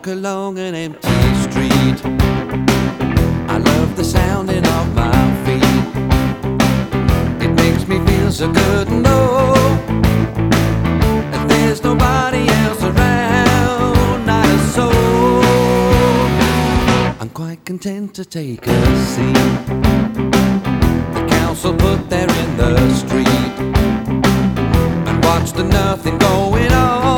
walk along an empty street. I love the sounding of my feet. It makes me feel so good and know that there's nobody else around, not a soul. I'm quite content to take a seat. The council put there in the street and watch the nothing going on.